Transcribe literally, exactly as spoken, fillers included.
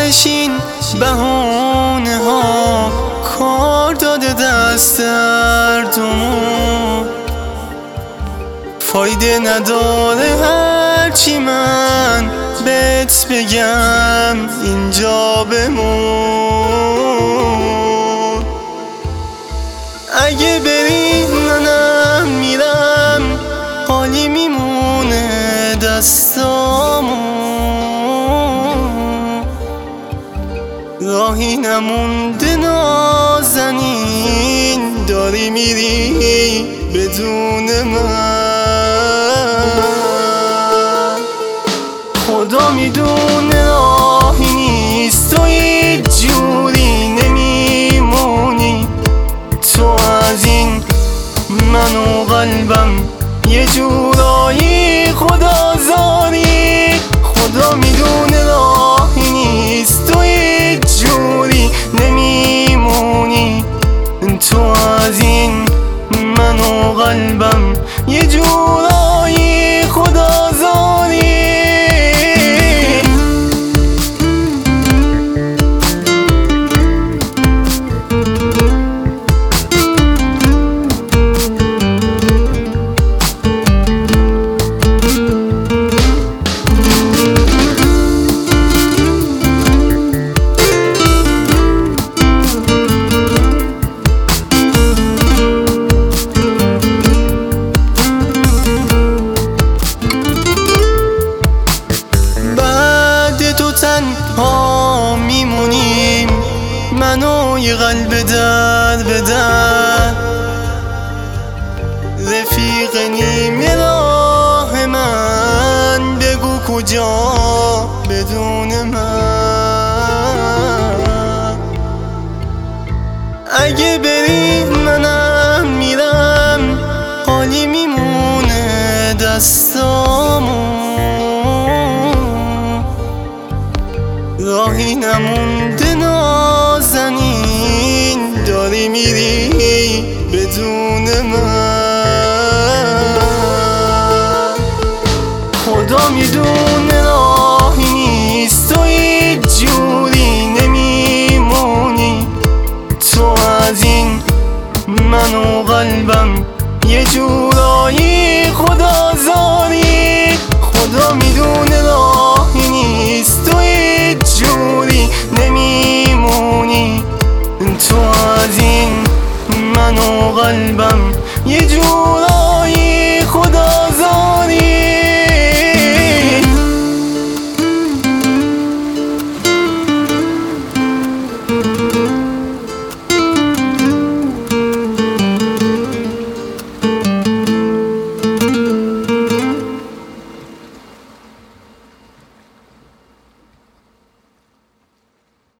آخرش این بهونه ها کار داده دست دردمون، فایده نداره هرچی من بهت بگم اینجا بمون. اگه بری منم میرم، حالی میمونه دستامون، راهی نمونده نازنین، داری میری بدون من. خدا میدونه راهی نیست، تو هیچ جوری نمیمونی، تو از این من و قلبم یه جورایی خدازاری. خدا میدونه راهی نیست، تو هیچ جوری نمیمونی، تو از این من و قلبم یه جورایی خدازاری. تنها میمونیم من و یه قلب در به در، رفیق نیمه راه من، بگو کجا بدون من. اگه بری منم میرم، حالی میمونه دستامون، راهی نمونده نازنین، داری میری بدون من. خدا میدونه راهی نیست، تو هیچ جوری نمیمونی، تو از این من و قلبم یه جورایی خدازاری. خدا میدونه راهی نیست، تو هیچ جوری نمیمونی، تو از این من و قلبم یه جورایی